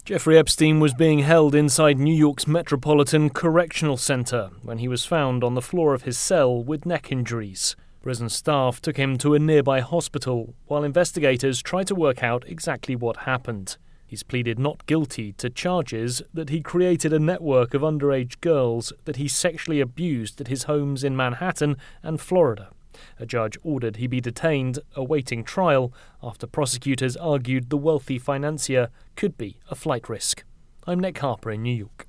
Jeffrey Epstein was being held inside New York's Metropolitan Correctional Center when he was found on the floor of his cell with neck injuries. Prison staff took him to a nearby hospital while investigators tried to work out exactly what happened. He's pleaded not guilty to charges that he created a network of underage girls that he sexually abused at his homes in Manhattan and Florida. A judge ordered he be detained, awaiting trial, after prosecutors argued the wealthy financier could be a flight risk. I'm Nick Harper in New York.